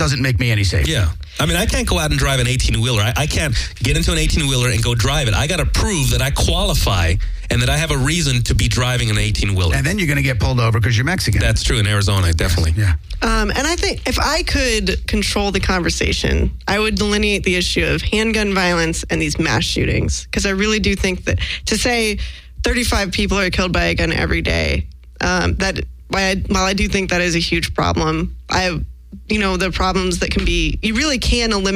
doesn't make me any safer. Yeah. I mean, I can't go out and drive an 18-wheeler. I can't get into an 18-wheeler and go drive it. I got to prove that I qualify and that I have a reason to be driving an 18-wheeler. And then you're going to get pulled over because you're Mexican. That's true in Arizona, definitely. Yeah. And I think if I could control the conversation, I would delineate the issue of handgun violence and these mass shootings. Because I really do think that to say 35 people are killed by a gun every day, while I do think that is a huge problem, the problems that can be, you really can eliminate